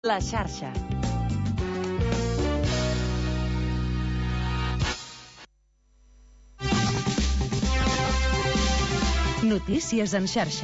La xarxa. Notícies en xarxa.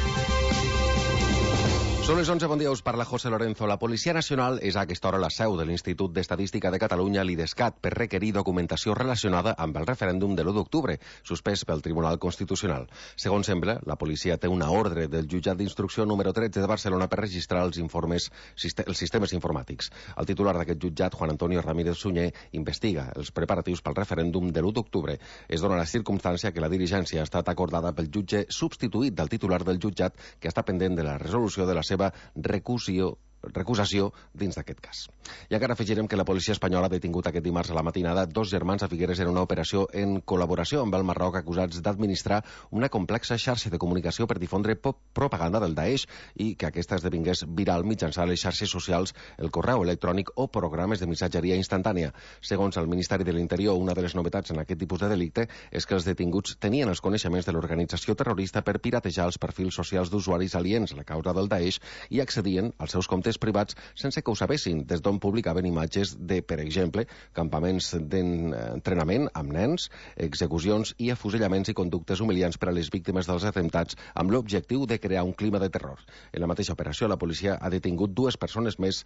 Són les 11, bon dia, us parla José Lorenzo. La Policia Nacional és a aquesta hora la seu de l'Institut d'Estadística de Catalunya, l'IDESCAT, per requerir documentació relacionada amb el referèndum de l'1 d'octubre, suspès pel Tribunal Constitucional. Segons sembla, la policia té una ordre del jutjat d'instrucció número 13 de Barcelona per registrar els sistemes informàtics. El titular d'aquest jutjat, Juan Antonio Ramírez Sunyer, investiga els preparatius pel referèndum de l'1 d'octubre. Es dona la circumstància que la diligència ha estat acordada pel jutge substituït del titular del jutjat, que està pendent de la resolució de la seva recusació dins d'aquest cas. I encara afegirem que la policia espanyola ha detingut aquest dimarts a la matinada dos germans a Figueres en una operació en col·laboració amb el Marroc, acusats d'administrar una complexa xarxa de comunicació per difondre propaganda del Daesh i que aquesta esdevingués viral mitjançant les xarxes socials, el correu electrònic o programes de missatgeria instantània. Segons el Ministeri de l'Interior, una de les novetats en aquest tipus de delicte és que els detinguts tenien els coneixements de l'organització terrorista per piratejar els perfils socials d'usuaris aliens a la causa del Daesh i accedien als seus comptes privats sense que ho sabessin, des d'on publicaven imatges de, per exemple, campaments d'entrenament amb nens, execucions i afusellaments i conductes humiliants per a les víctimes dels atemptats amb l'objectiu de crear un clima de terror. En la mateixa operació, la policia ha detingut dues persones més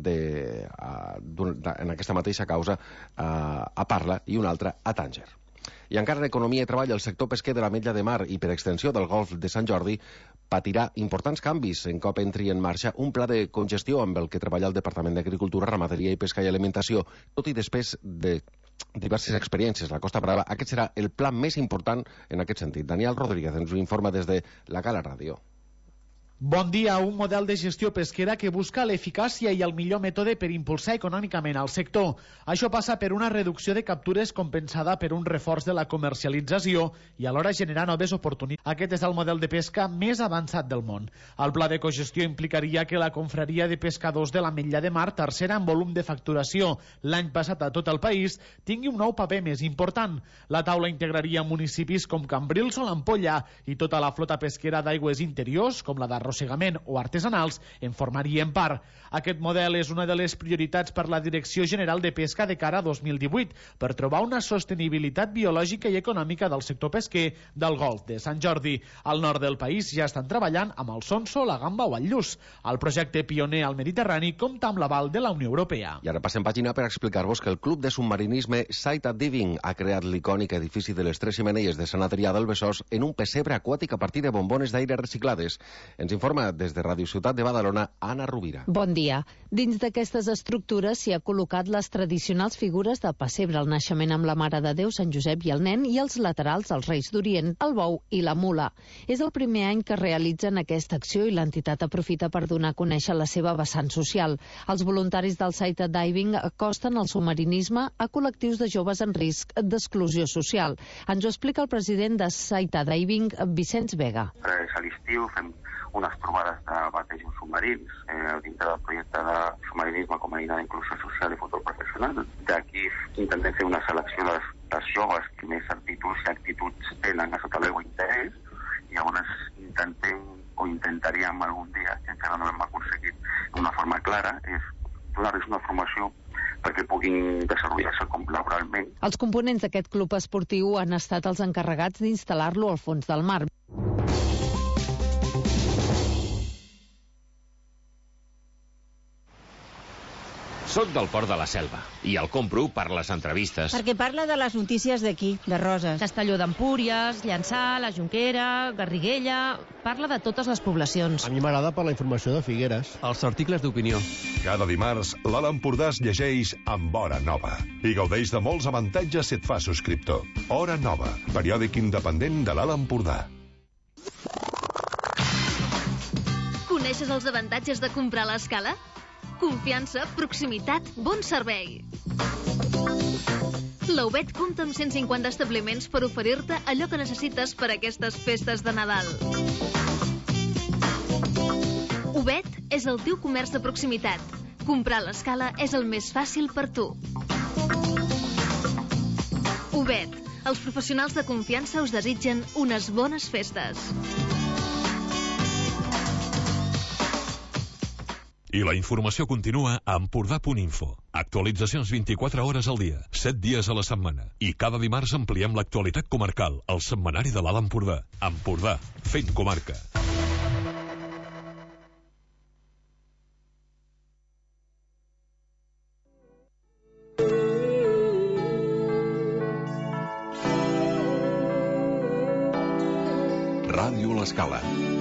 en aquesta mateixa causa a Parla i una altra a Tànger. I encara en economia i treball, el sector pesquer de l'Ametlla de Mar i per extensió del Golf de Sant Jordi patirà importants canvis en cop entri en marxa un pla de congestió amb el que treballa el Departament d'Agricultura, Ramaderia i Pesca i Alimentació. Tot i després de diverses experiències a la Costa Brava, aquest serà el pla més important en aquest sentit. Daniel Rodríguez ens ho informa des de la Gala Ràdio. Bon dia. Un model de gestió pesquera que busca l'eficàcia i el millor mètode per impulsar econòmicament el sector. Això passa per una reducció de captures compensada per un reforç de la comercialització i alhora generar noves oportunitats. Aquest és el model de pesca més avançat del món. El pla de cogestió implicaria que la confraria de pescadors de l'Ametlla de Mar, tercera en volum de facturació l'any passat a tot el país, tingui un nou paper més important. La taula integraria municipis com Cambrils o l'Ampolla i tota la flota pesquera d'aigües interiors, com la d'arrossegament o artesanals, en formarien part. Aquest model és una de les prioritats per la Direcció General de Pesca de cara a 2018, per trobar una sostenibilitat biològica i econòmica del sector pesquer del Golf de Sant Jordi. Al nord del país ja estan treballant amb el sonso, la gamba o el lluç. El projecte pioner al Mediterrani compta amb l'aval de la Unió Europea. I ara passem pàgina per explicar-vos que el Club de Submarinisme Saita Diving ha creat l'icònic edifici de les Tres Xemeneies de Sant Adrià del Besòs en un pessebre aquàtic a partir de bombones d'aire reciclades. Ens informa des de Ràdio Ciutat de Badalona, Anna Rovira. Bon dia. Dins d'aquestes estructures s'hi ha col·locat les tradicionals figures de pessebre, el naixement amb la Mare de Déu, Sant Josep i el nen, i els laterals, els Reis d'Orient, el bou i la mula. És el primer any que realitzen aquesta acció i l'entitat aprofita per donar a conèixer la seva vessant social. Els voluntaris del Saita Diving acosten el submarinisme a col·lectius de joves en risc d'exclusió social. Ens ho explica el president de Saita Diving, Vicenç Vega. A l'estiu fem unes trobades de batejos submarins dintre del projecte de submarinisme com a eina d'inclusió social i futur professional. D'aquí intentem fer una selecció dels joves que més actituds tenen a sota l'aigua interès, i llavors intentaríem algun dia, que encara no hem aconseguit d'una forma clara, és donar-los una formació perquè puguin desenvolupar-se laboralment. Els components d'aquest club esportiu han estat els encarregats d'instal·lar-lo al fons del mar. Soc del Port de la Selva i el compro per les entrevistes. Perquè parla de les notícies d'aquí, de Roses. Castelló d'Empúries, Llançà, la Jonquera, Garriguella... Parla de totes les poblacions. A mi m'agrada per la informació de Figueres. Els articles d'opinió. Cada dimarts, l'Alt Empordà es llegeix amb Hora Nova i gaudeix de molts avantatges si et fa subscriptor. Hora Nova, periòdic independent de l'Alt Empordà. Coneixes els avantatges de comprar a l'escala? Confiança, proximitat, bon servei. La UBET compta amb 150 establiments per oferir-te allò que necessites per a aquestes festes de Nadal. UBET és el teu comerç de proximitat. Comprar a l'escala és el més fàcil per tu. UBET, els professionals de confiança us desitgen unes bones festes. I la informació continua a Empordà.info. Actualitzacions 24 hores al dia, 7 dies a la setmana. I cada dimarts ampliem l'actualitat comarcal, al setmanari de l'Alt Empordà. Empordà, fent comarca. Ràdio L'Escala.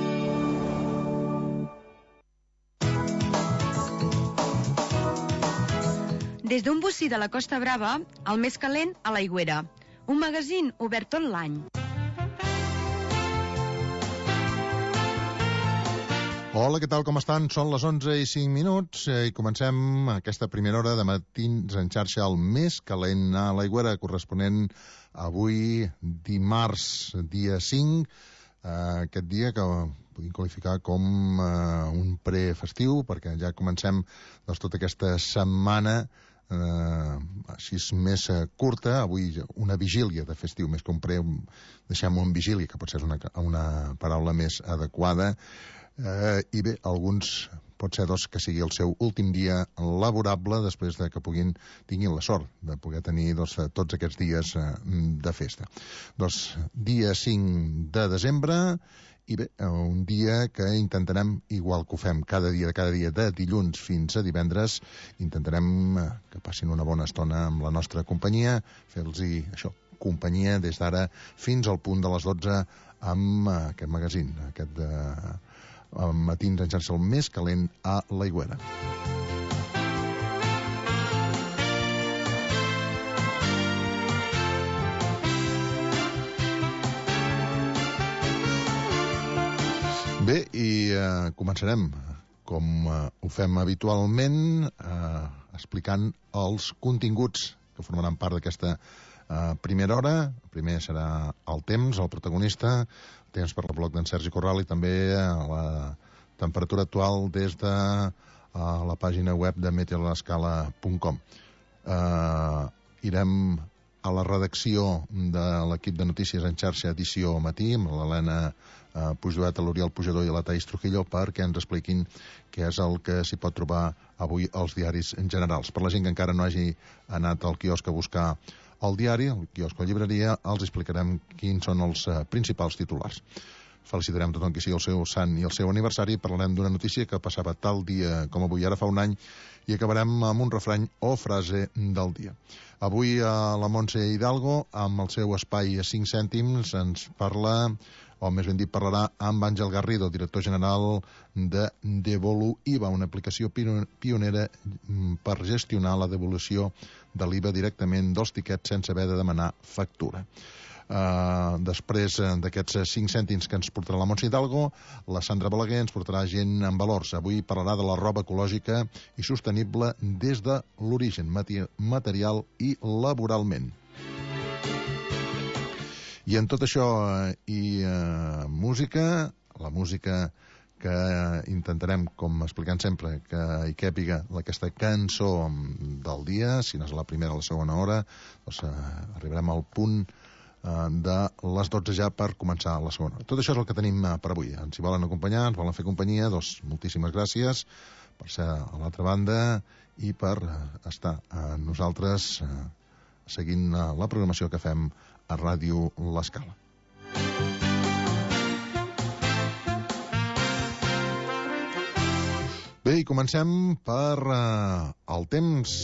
Des d'un bocí de la Costa Brava, el més calent a l'Aigüera. Un magazín obert tot l'any. Hola, què tal, com estan? Són les 11:05 i comencem aquesta primera hora de Matins en xarxa, el més calent a l'Aigüera, corresponent avui dimarts, dia 5, aquest dia que podem qualificar com un prefestiu, perquè ja comencem tota aquesta setmana així més curta. Avui una vigília de festiu, més que un pre, deixem-ho en vigília, que potser és una paraula més adequada. I bé, alguns pot ser que sigui el seu últim dia laborable després de que tinguin la sort de poder tenir tots aquests dies de festa. Dia 5 de desembre, i bé, un dia que intentarem, igual que ho fem cada dia de dilluns fins a divendres, intentarem que passin una bona estona amb la nostra companyia, fer-los companyia des d'ara fins al punt de les 12 amb aquest magazín, aquest Matins en xarxa, el més calent a l'Aigüera. Bé, i començarem, com ho fem habitualment, explicant els continguts que formaran part d'aquesta primera hora. El primer serà el temps, el protagonista, temps per la blog d'en Sergi Corral, i també la temperatura actual des de la pàgina web de meteorolescala.com. Irem a la redacció de l'equip de Notícies en xarxa edició matí, amb l'Helena Pujolet, l'Oriol Pujador i la Taís Trujillo, perquè ens expliquin què és el que s'hi pot trobar avui als diaris en generals. Per la gent que encara no hagi anat al quiosc a buscar el diari, el quiosc o llibreria, els explicarem quins són els principals titulars. Felicitarem tothom que sigui el seu sant i el seu aniversari. Parlarem d'una notícia que passava tal dia com avui, ara fa un any, i acabarem amb un refrany o frase del dia. Avui la Montse Hidalgo, amb el seu espai a 5 cèntims, ens parla, o més ben dit parlarà, amb Àngel Garrido, director general de Devolu IVA, una aplicació pionera per gestionar la devolució de l'IVA directament dels tiquets sense haver de demanar factura. Després d'aquests 5 cèntims que ens portarà la Montse Hidalgo, la Sandra Balaguer ens portarà Gent en Valors. Avui parlarà de la roba ecològica i sostenible des de l'origen, material i laboralment. I en tot això i música, la música que intentarem, com explicant sempre, que hi càpiga aquesta cançó del dia. Si no és la primera o la segona hora, arribarem al punt de les 12 ja per començar la segona. Tot això és el que tenim per avui. Ens hi volen acompanyar, ens volen fer companyia, moltíssimes gràcies per ser a l'altra banda i per estar nosaltres seguint la programació que fem a Ràdio L'Escala. Bé, i comencem per el temps.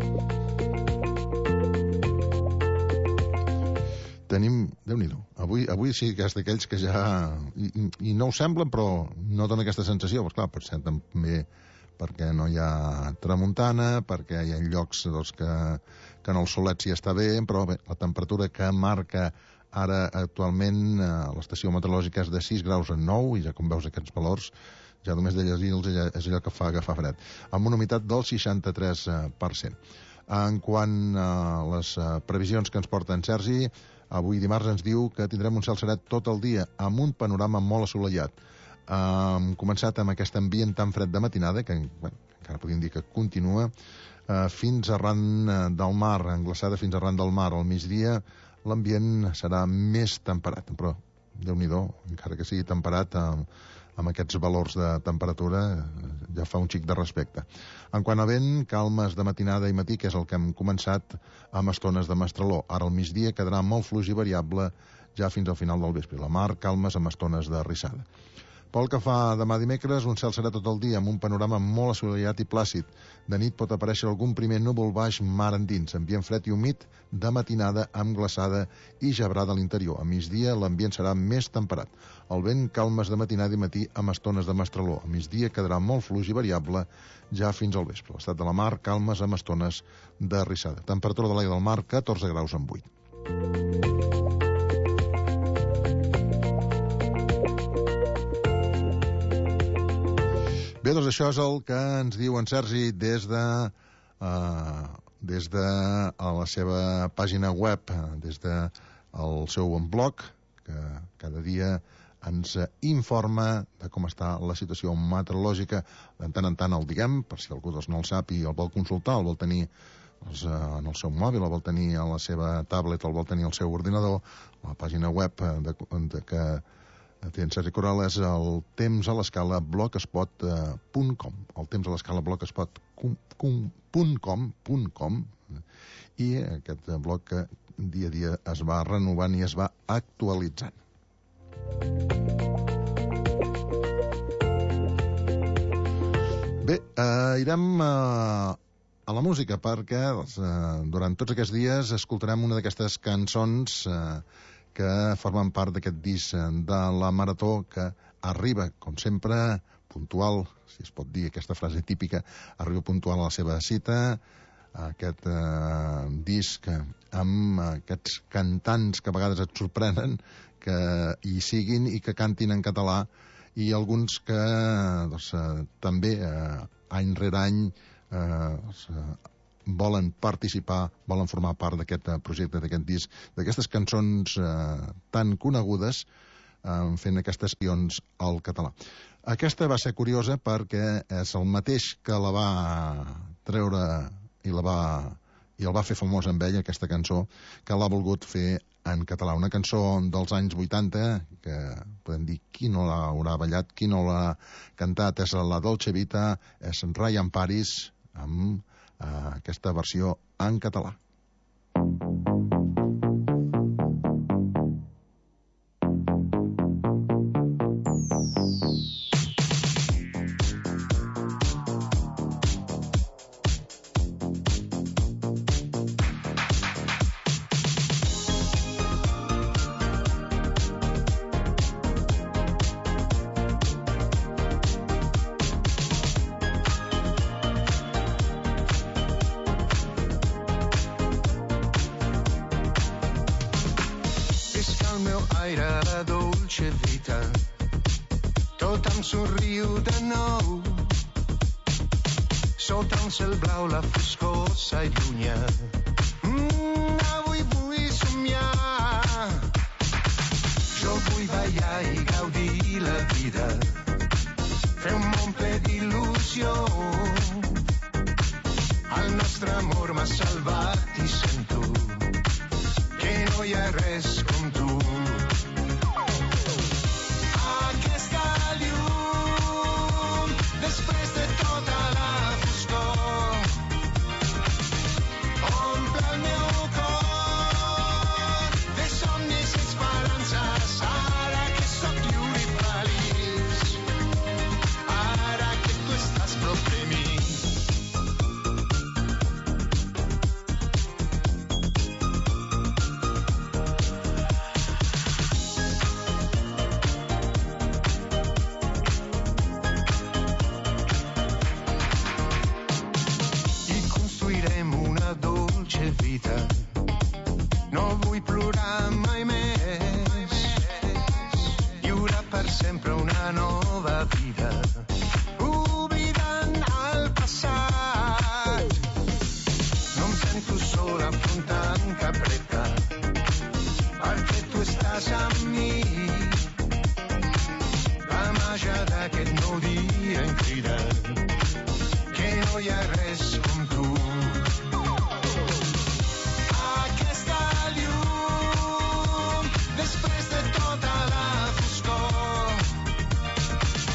Tenim, Déu-n'hi-do, avui sí que és d'aquells que ja, i no ho semblen, però no dona aquesta sensació. Pues clar, pot ser també perquè no hi ha tramuntana, perquè hi ha llocs que en el solet sí està bé, però bé, la temperatura que marca ara actualment l'estació meteorològica és de 6 graus en 9, i ja com veus aquests valors, ja només de llegir-los és allò que fa agafar fred, amb una humitat del 63%. En quant a les previsions que ens porta en Sergi, avui dimarts ens diu que tindrem un cel serè tot el dia, amb un panorama molt assolellat. Hem començat amb aquest ambient tan fred de matinada, que encara podríem dir que continua, fins arran del mar, englaçada fins arran del mar. Al migdia l'ambient serà més temperat, però Déu-n'hi-do, encara que sigui temperat, amb aquests valors de temperatura ja fa un xic de respecte. En quant a vent, calmes de matinada i matí, que és el que hem començat amb estones de mestraló. Ara al migdia quedarà molt fluix i variable ja fins al final del vespre. La mar, calmes amb estones de rissada. Pel que fa demà dimecres, un cel serà tot el dia amb un panorama molt assolellat i plàcid. De nit pot aparèixer algun primer núvol baix mar endins, ambient fred i humit de matinada amb glaçada i gebrada a l'interior. A migdia l'ambient serà més temperat. El vent calmes de matinada i matí amb estones de mestraló. A migdia quedarà molt fluix i variable ja fins al vespre. L'estat de la mar, calmes amb estones de rissada. Temperatura de l'aire del mar, 14 graus amb 8. Bé, doncs això és el que ens diu en Sergi des de la seva pàgina web, des del seu blog, que cada dia ens informa de com està la situació meteorològica. De tant en tant el diguem, per si algú no el sap i el vol consultar, el vol tenir en el seu mòbil, el vol tenir a la seva tablet, el vol tenir al seu ordinador. La pàgina web que té en Sergi Corral és el temps a l'escala blogspot.com, el temps a l'escala blogspot.com, i aquest blog que dia a dia es va renovant i es va actualitzant. Bé, irem a la música perquè durant tots aquests dies escoltarem una d'aquestes cançons que formen part d'aquest disc de la Marató, que arriba, com sempre, puntual, si es pot dir aquesta frase típica, arriba puntual a la seva cita, aquest disc amb aquests cantants que a vegades et sorprenen, que hi siguin i que cantin en català, i alguns que també any rere any volen participar, volen formar part d'aquest projecte, d'aquest disc, d'aquestes cançons tan conegudes, fent aquestes pions al català. Aquesta va ser curiosa perquè és el mateix que la va treure i el va fer famós amb ell, aquesta cançó, que l'ha volgut fer en català. Una cançó dels anys 80, que podem dir qui no l'haurà ballat, qui no l'ha cantat, és la Dolce Vita, és Ryan Paris, amb aquesta versió en català. Somriu de nou, sota un cel blau la foscor s'allunya. Avui vull somiar, jo vull ballar i gaudir la vida, fer un món ple d'il·lusió. El nostre amor m'ha salvat i sento que no hi ha res com tu. Després de tota la foscor, omple el meu cor de somnis i esperances, ara que soc lliure i feliç, ara que tu estàs prop de mi. No vull plorar mai més, lliure per sempre una nova vida, oblidant el passat. No em sento sol afrontant cap repte, perquè tu estàs amb mi. La màgia d'aquest nou dia em crida que no hi ha res com tu. Després de tota la foscor,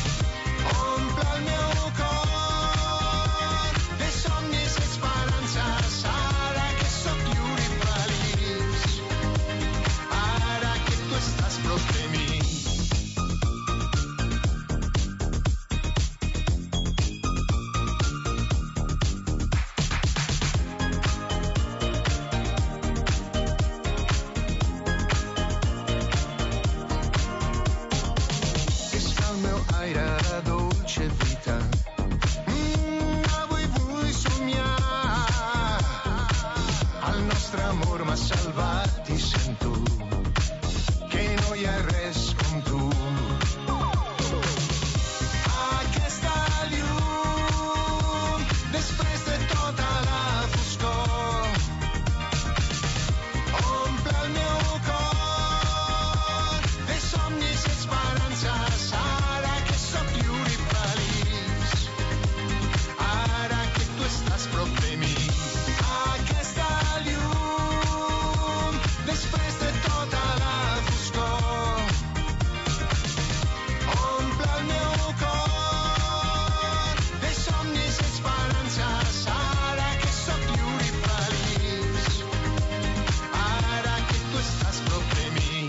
elevat i sento que no hi ha res com tu. Aquesta llum, després de tota la foscor, omple el meu cor de somnis i esperances. Ara que sóc lliure i feliç, ara que tu estàs prop de mi. Aquesta llum, després de tota la foscor, omple el meu cor de somnis i esperances. Ara que sóc lliure i feliç, ara que tu estàs prop de mi.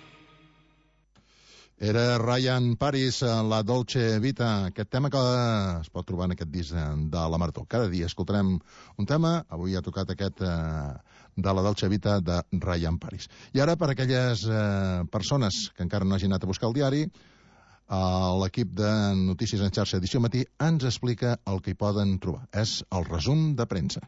Era Ryan Paris, la Dolce Vita, aquest tema que es pot trobar en aquest disc de la Marató. Cada dia escoltarem un tema, avui ha tocat aquest de la Dolce Vita de Ryan Paris. I ara, per aquelles persones que encara no hagin anat a buscar el diari, l'equip de Notícies en Xarxa Edició Matí ens explica el que hi poden trobar. És el resum de premsa.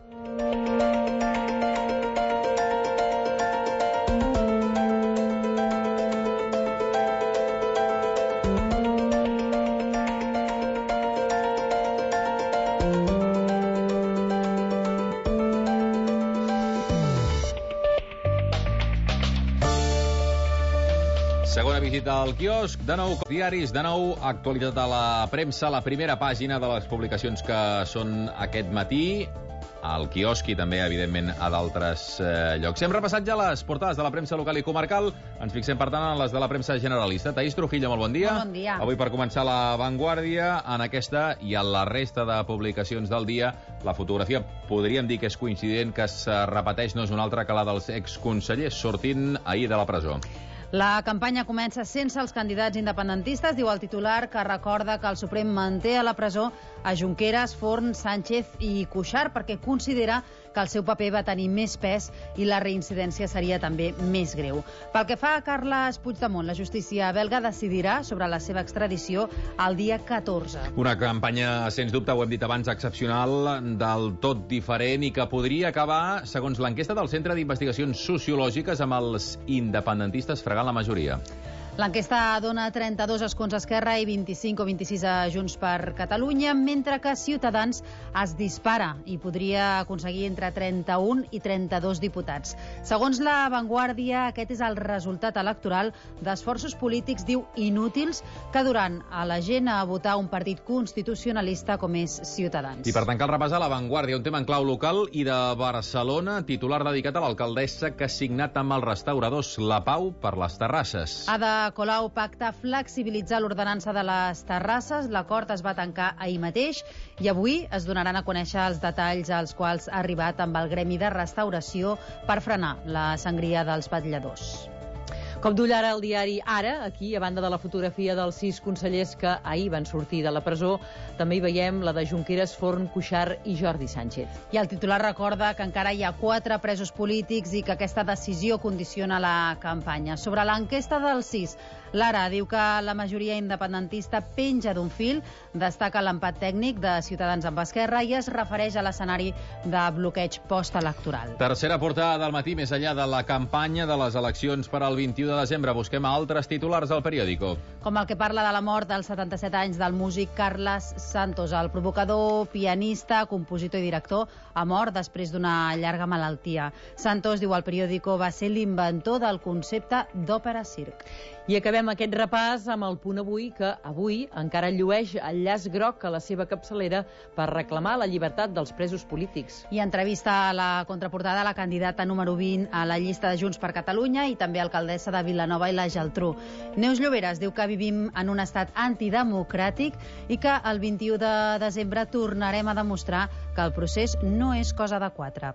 Segona visita al quiosc, de nou diaris, de nou actualitat a la premsa, la primera pàgina de les publicacions que són aquest matí, al quiosc i també, evidentment, a d'altres llocs. Hem repassat ja les portades de la premsa local i comarcal, ens fixem, per tant, en les de la premsa generalista. Taís Trujillo, molt bon dia. Molt bon dia. Avui, per començar, La Vanguardia, en aquesta i en la resta de publicacions del dia, la fotografia podríem dir que és coincident, que es repeteix, no és una altra que la dels exconsellers sortint ahir de la presó. La campanya comença sense els candidats independentistes, diu el titular, que recorda que el Suprem manté a la presó a Junqueras, Forn, Sánchez i Cuixart perquè considera que el seu paper va tenir més pes i la reincidència seria també més greu. Pel que fa a Carles Puigdemont, la justícia belga decidirà sobre la seva extradició el dia 14. Una campanya, sens dubte, ho hem dit abans, excepcional, del tot diferent i que podria acabar, segons l'enquesta del Centre d'Investigacions Sociològiques, amb els independentistes fregant la majoria. L'enquesta dona 32 escons a Esquerra i 25 o 26 a Junts per Catalunya, mentre que Ciutadans es dispara i podria aconseguir entre 31 i 32 diputats. Segons La Vanguardia, aquest és el resultat electoral d'esforços polítics, diu, inútils, que duran a la gent a votar un partit constitucionalista com és Ciutadans. I per tancar el repàs a La Vanguardia, un tema en clau local i de Barcelona, titular dedicat a l'alcaldessa que ha signat amb els restauradors la pau per les terrasses. Ada Colau pacta flexibilitzar l'ordenança de les terrasses. L'acord es va tancar ahir mateix i avui es donaran a conèixer els detalls als quals ha arribat amb el gremi de restauració per frenar la sangria dels vetlladors. Com d'ull ara el diari Ara, aquí, a banda de la fotografia dels 6 consellers que ahir van sortir de la presó, també hi veiem la de Junqueras, Forn, Cuixart i Jordi Sánchez. I el titular recorda que encara hi ha 4 presos polítics i que aquesta decisió condiciona la campanya. Sobre l'enquesta dels 6, Lara diu que la majoria independentista penja d'un fil, destaca l'empat tècnic de Ciutadans amb Esquerra i es refereix a l'escenari de bloqueig postelectoral. Tercera portada del matí, més enllà de la campanya de les eleccions per al 21 de desembre. Busquem altres titulars al periòdico. Com el que parla de la mort dels 77 anys del músic Carles Santos, el provocador, pianista, compositor i director, ha mort després d'una llarga malaltia. Santos, diu al periòdico, va ser l'inventor del concepte d'òpera-circ. I acabem aquest repàs amb el Punt Avui, que avui encara llueix el llaç groc a la seva capçalera per reclamar la llibertat dels presos polítics. I entrevista a la contraportada la candidata número 20 a la llista de Junts per Catalunya i també alcaldessa de Vilanova i la Geltrú. Neus Lloberes diu que vivim en un estat antidemocràtic i que el 21 de desembre tornarem a demostrar que el procés no és cosa de 4.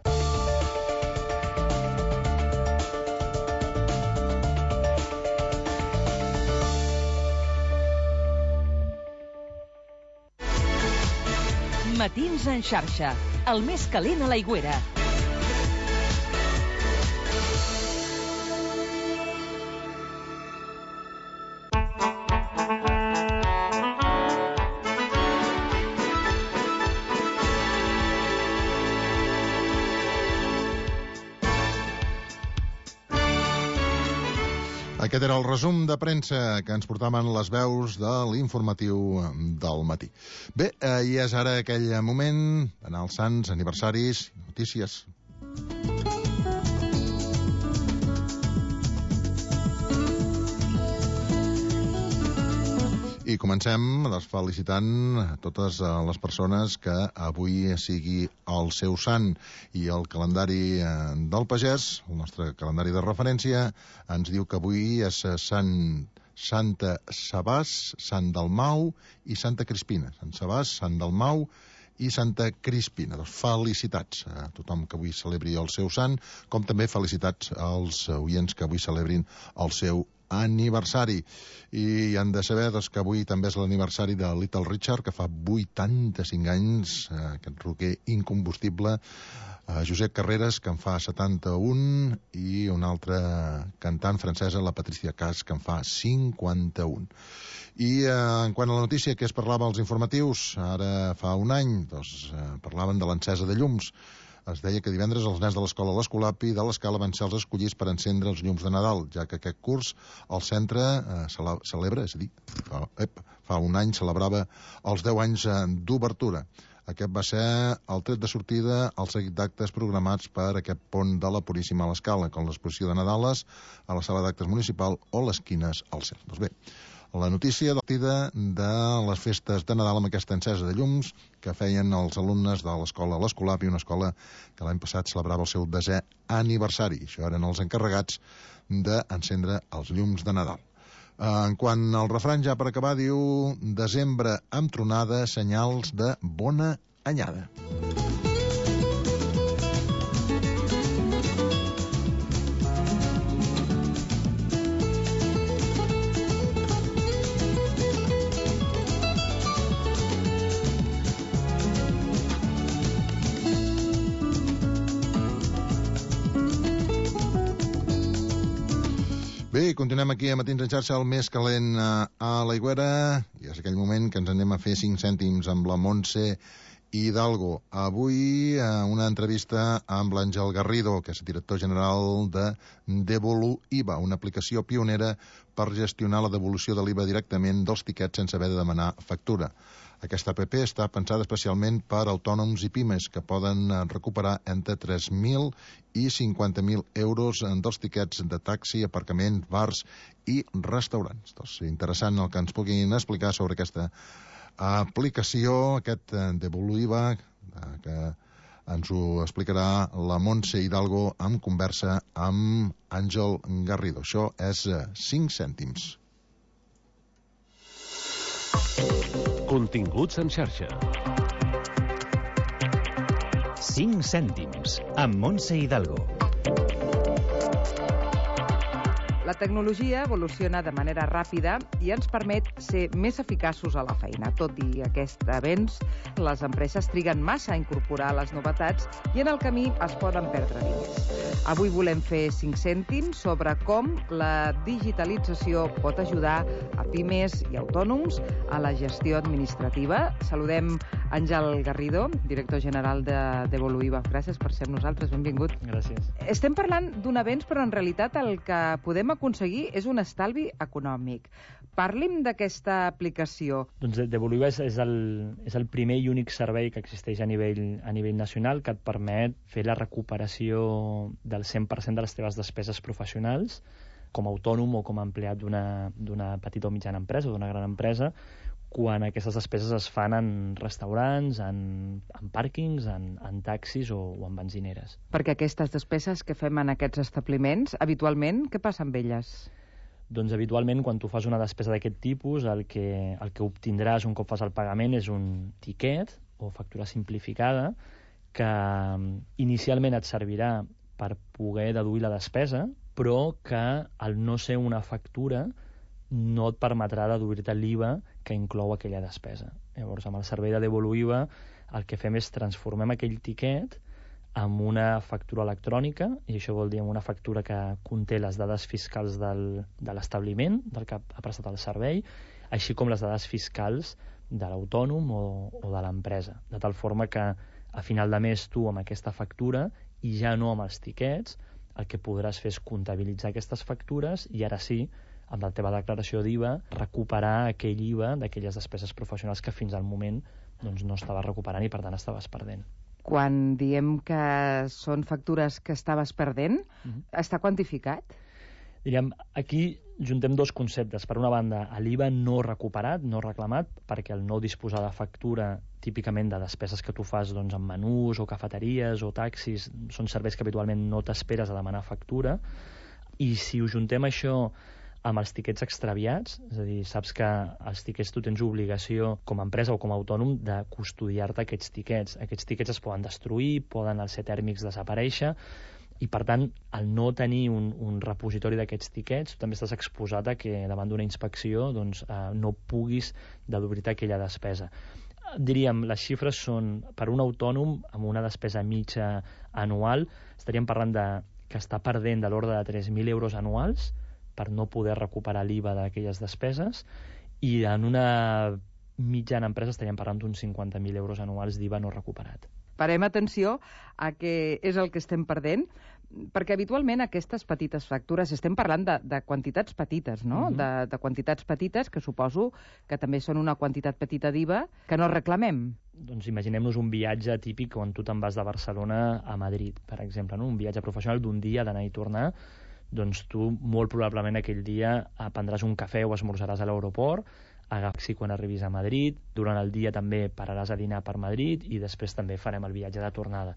Matins en xarxa, el més calent a l'Aigüera. Aquest era el resum de premsa que ens portaven les veus de l'informatiu del matí. Bé, i és ara aquell moment d'anar als sants, aniversaris, notícies. I comencem felicitant totes les persones que avui sigui el seu sant. I el calendari del pagès, el nostre calendari de referència, ens diu que avui és Santa Sabàs, Sant Dalmau i Santa Crispina. Sant Sabàs, Sant Dalmau i Santa Crispina. Doncs felicitats a tothom que avui celebri el seu sant, com també felicitats als oients que avui celebrin el seu aniversari. I han de saber que avui també és l'aniversari de Little Richard, que fa 85 anys, aquest rocker incombustible, Josep Carreras, que en fa 71, i una altra cantant francesa, la Patricia Cass, que en fa 51. I en quant a la notícia que es parlava als informatius, ara fa un any, parlaven de l'encesa de llums. Es deia que divendres els nens de l'escola l'Escolapi de l'Escala van ser els escollits per encendre els llums de Nadal, ja que aquest curs el centre celebra, és a dir, fa un any celebrava els 10 anys d'obertura. Aquest va ser el tret de sortida al seguit d'actes programats per aquest pont de la Puríssima a l'Escala, com l'exposició de Nadales a la sala d'actes municipal o les quines al centre. Doncs bé, la notícia de les festes de Nadal amb aquesta encesa de llums que feien els alumnes de l'escola l'Escolapi, una escola que l'any passat celebrava el seu 10è aniversari. Això eren els encarregats d'encendre els llums de Nadal. En quant al refrany, ja per acabar, diu: desembre amb tronada, senyals de bona anyada. Bé, continuem aquí a Matins en xarxa, el més calent a l'Aigüera, i és aquell moment que ens anem a fer 5 cèntims amb la Montse Hidalgo. Avui una entrevista amb l'Àngel Garrido, que és director general de Devoluiva, una aplicació pionera per gestionar la devolució de l'IVA directament dels tiquets sense haver de demanar factura. Aquesta app està pensada especialment per autònoms i pimes que poden recuperar entre 3.000 i 50.000 euros dels tiquets de taxi, aparcament, bars i restaurants. Doncs interessant el que ens puguin explicar sobre aquesta aplicació, aquest Devoluiva, que ens ho explicarà la Montse Hidalgo en conversa amb Àngel Garrido. Això és 5 cèntims. Continguts en xarxa. 5 cèntims, amb Montse Hidalgo. La tecnologia evoluciona de manera ràpida i ens permet ser més eficaços a la feina. Tot i aquest avenç, les empreses triguen massa a incorporar les novetats i en el camí es poden perdre diners. Avui volem fer 5 cèntims sobre com la digitalització pot ajudar a pimes i autònoms a la gestió administrativa. Saludem Àngel Garrido, director general de Devoluiva. Gràcies per ser amb nosaltres, benvingut. Gràcies. Estem parlant d'un avenç, però en realitat el que podem aconseguir és un estalvi econòmic. Parli'm d'aquesta aplicació. Doncs Devoluiva és el primer i únic servei que existeix a nivell nacional que et permet fer la recuperació del 100% de les teves despeses professionals com a autònom o com a empleat d'una petita o mitjana empresa o d'una gran empresa, quan aquestes despeses es fan en restaurants, en pàrquings, en taxis o en benzineres. Perquè aquestes despeses que fem en aquests establiments, habitualment, què passa amb elles? Doncs habitualment, quan tu fas una despesa d'aquest tipus, el que obtindràs un cop fas el pagament és un tiquet o factura simplificada que inicialment et servirà per poder deduir la despesa, però que al no ser una factura no et permetrà deduir-te l'IVA que inclou aquella despesa. Llavors, amb el servei de Devoluiva, el que fem és transformem aquell tiquet en una factura electrònica, i això vol dir una factura que conté les dades fiscals de l'establiment, del que ha prestat el servei, així com les dades fiscals de l'autònom o de l'empresa. De tal forma que a final de mes tu, amb aquesta factura, i ja no amb els tiquets, el que podràs fer és comptabilitzar aquestes factures i ara sí, amb la teva declaració d'IVA, recuperar aquell IVA d'aquelles despeses professionals que fins al moment doncs, no estaves recuperant i per tant estaves perdent. Quan diem que són factures que estaves perdent, està quantificat? Diríem, aquí juntem dos conceptes. Per una banda, l'IVA no recuperat, no reclamat, perquè el no disposar de factura típicament de despeses que tu fas doncs, en menús o cafeteries o taxis, són serveis que habitualment no t'esperes a demanar factura, i si ho juntem això amb els tiquets extraviats, és a dir, saps que els tiquets tu tens obligació com a empresa o com a autònom de custodiar-te aquests tiquets. Aquests tiquets es poden destruir, poden al ser tèrmics desaparèixer, i per tant, al no tenir un repositori d'aquests tiquets, tu també estàs exposat a que davant d'una inspecció doncs, no puguis deduir-te aquella despesa. Diríem, les xifres són, per un autònom, amb una despesa mitja anual, estaríem parlant que està perdent de l'ordre de 3.000 euros anuals per no poder recuperar l'IVA d'aquelles despeses, i en una mitjana empresa estaríem parlant d'uns 50.000 euros anuals d'IVA no recuperat. Parem atenció a què és el que estem perdent, perquè habitualment aquestes petites factures, estem parlant de quantitats petites, no? De quantitats petites que suposo que també són una quantitat petita d'IVA que no reclamem. Doncs imaginem-nos un viatge típic on tu te'n vas de Barcelona a Madrid, per exemple, no? Un viatge professional d'un dia d'anar i tornar, doncs tu molt probablement aquell dia prendràs un cafè o esmorzaràs a l'aeroport, agafis quan arribis a Madrid, durant el dia també pararàs a dinar per Madrid i després també farem el viatge de tornada.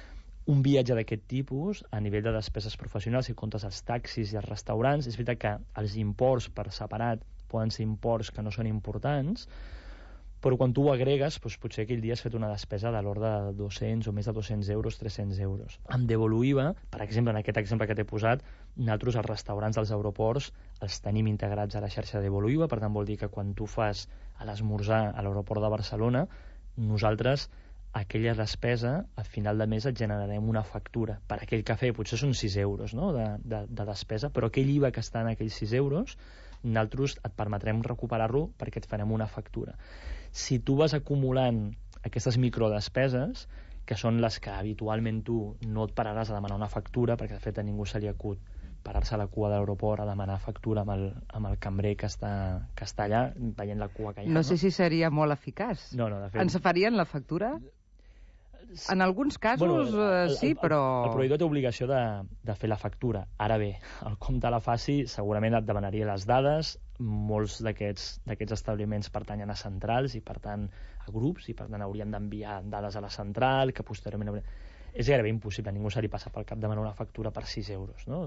Un viatge d'aquest tipus, a nivell de despeses professionals, si comptes els taxis i els restaurants, és veritat que els imports per separat poden ser imports que no són importants, però quan tu ho agregues, doncs potser aquell dia has fet una despesa de l'ordre de 200 o més de 200 euros, 300 euros. Amb Devoluïva, per exemple, en aquest exemple que t'he posat, nosaltres els restaurants dels aeroports els tenim integrats a la xarxa de Devoluïva, per tant vol dir que quan tu fas l'esmorzar a l'aeroport de Barcelona, nosaltres aquella despesa, al final de mes et generarem una factura. Per aquell cafè potser són 6 euros no? de despesa, però aquell IVA que està en aquells 6 euros, nosaltres et permetrem recuperar-lo perquè et farem una factura. Si tu vas acumulant aquestes microdespeses, que són les que habitualment tu no et pararàs a demanar una factura, perquè de fet a ningú se li acut parar-se a la cua de l'aeroport a demanar factura amb el cambrer que està allà, veient la cua que hi ha. No sé si seria molt eficaç. No, de fet. Ens farien la factura? En alguns casos sí, però... El proveïdor té obligació de fer la factura. Ara bé, el com te la faci segurament et demanaria les dades. Molts d'aquests establiments pertanyen a centrals i per tant a grups, i per tant haurien d'enviar dades a la central, que posteriorment... És gairebé impossible, a ningú se li passa pel cap demanar una factura per 6 euros, no?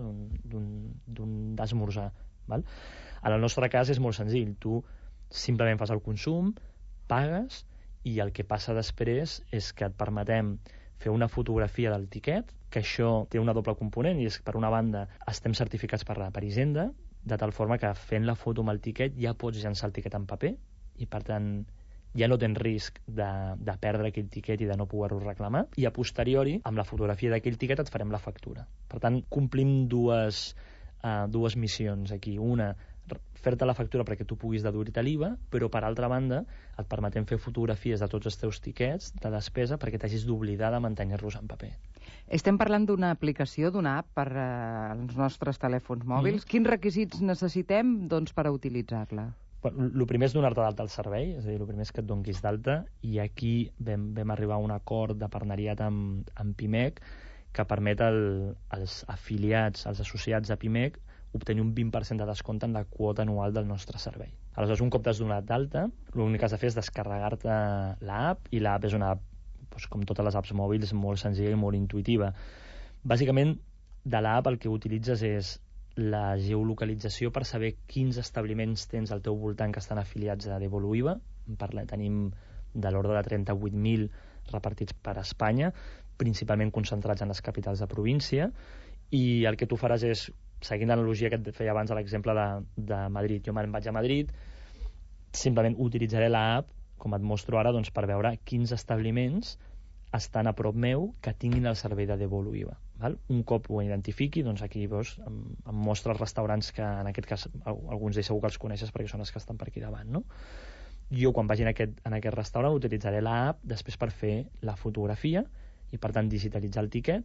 d'un d'esmorzar. Val? En el nostre cas és molt senzill. Tu simplement fas el consum, pagues, i el que passa després és que et permetem fer una fotografia del tiquet, que això té una doble component, i és que per una banda estem certificats per Hisenda, de tal forma que fent la foto amb el tiquet ja pots llançar el tiquet en paper, i per tant ja no tens risc de perdre aquell tiquet i de no poder-ho reclamar, i a posteriori, amb la fotografia d'aquell tiquet et farem la factura. Per tant, complim dues missions aquí. Una, fer-te la factura perquè tu puguis deduir-te l'IVA, però per altra banda et permetem fer fotografies de tots els teus tiquets de despesa perquè t'hagis d'oblidar de mantenir-los en paper. Estem parlant d'una aplicació, d'una app per als nostres telèfons mòbils. Quins requisits necessitem per a utilitzar-la? El primer és donar-te d'alta al servei, és a dir, el primer és que et donis d'alta, i aquí vam arribar a un acord de partenariat amb PIMEC que permet als afiliats, als associats de PIMEC, obtenir un 20% de descompte en la quota anual del nostre servei. Aleshores, un cop t'has donat d'alta, l'únic que has de fer és descarregar-te l'app, i l'app és una app, com totes les apps mòbils, molt senzilla i molt intuïtiva. Bàsicament, de l'app el que utilitzes és la geolocalització per saber quins establiments tens al teu voltant que estan afiliats a Devoluïva. Tenim de l'ordre de 38.000 repartits per Espanya, principalment concentrats en les capitals de província, i el que tu faràs és, seguint l'analogia que et feia abans a l'exemple de Madrid, jo me'n vaig a Madrid, simplement utilitzaré l'app, com et mostro ara, per veure quins establiments estan a prop meu que tinguin el servei de Devoluïva. Un cop ho identifiqui, aquí em mostra els restaurants que, en aquest cas, alguns d'ells segur que els coneixes perquè són els que estan per aquí davant, no? Jo, quan vagi en aquest restaurant, utilitzaré l'app després per fer la fotografia i, per tant, digitalitzar el tiquet